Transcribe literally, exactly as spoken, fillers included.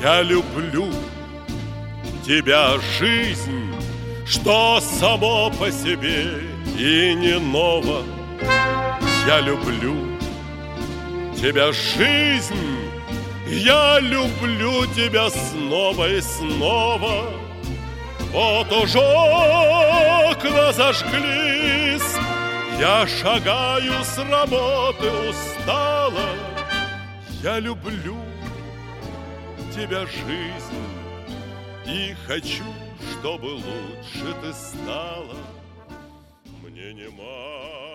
Я люблю тебя, жизнь, что само по себе и не ново. Я люблю тебя, жизнь, я люблю тебя снова и снова. Вот уже окна зажглись, я шагаю с работы устала. Я люблю тебя, жизнь, и хочу, чтобы лучше ты стала. Мне не мало